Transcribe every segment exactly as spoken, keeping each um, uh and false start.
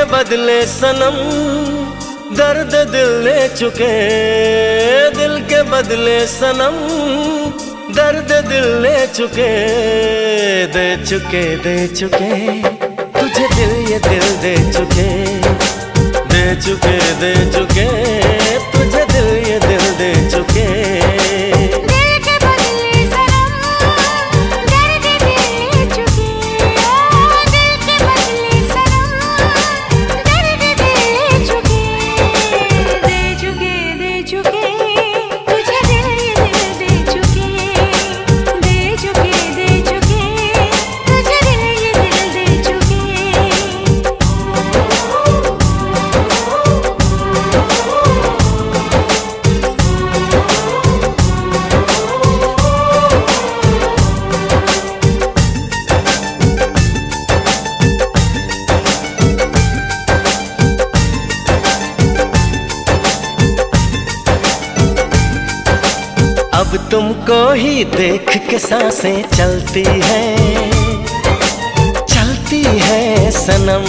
बदले सनम दर्द दिल ले चुके, दिल के बदले सनम दर्द दिल ले चुके, दे चुके दे चुके तुझे दिल ये दिल दे चुके, दे चुके दे चुके तुझे दिल ये दिल दे चुके। अब तुमको ही देख के सांसें चलती हैं, चलती है सनम।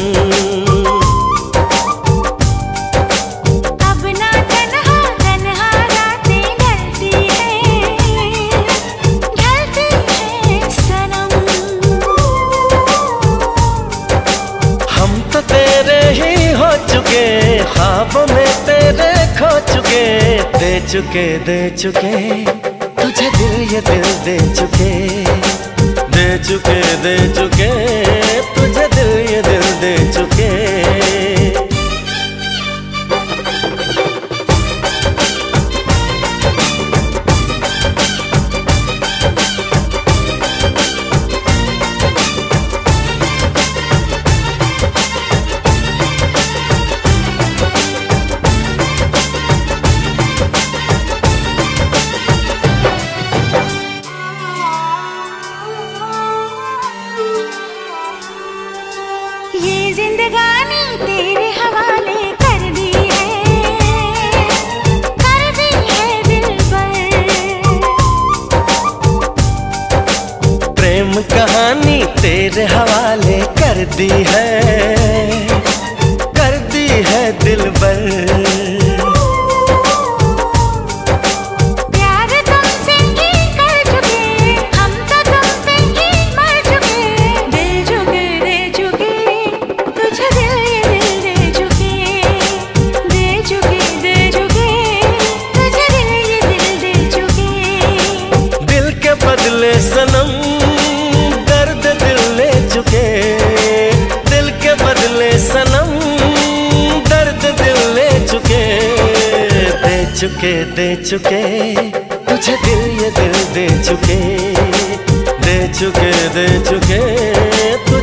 अब ना तन्हा तन्हा रातें ढलती हैं, ढलती है सनम। हम तो तेरे ही हो चुके, ख्वाबों में तेरे खो चुके, दे चुके दे चुके तुझे दिल ये दिल दे चुके, दे चुके दे चुके तुझे दिल ये दिल दे चुके। ये जिंदगानी तेरे हवाले कर दी है, कर दी है दिलबर। प्रेम कहानी तेरे हवाले कर दी है, कर दी है दिलबर। बदले सनम दर्द दिल ले चुके, दिल के बदले सनम दर्द दिल ले चुके, दे चुके दे चुके तुझे दिल ये दिल दे चुके, दे चुके दे चुके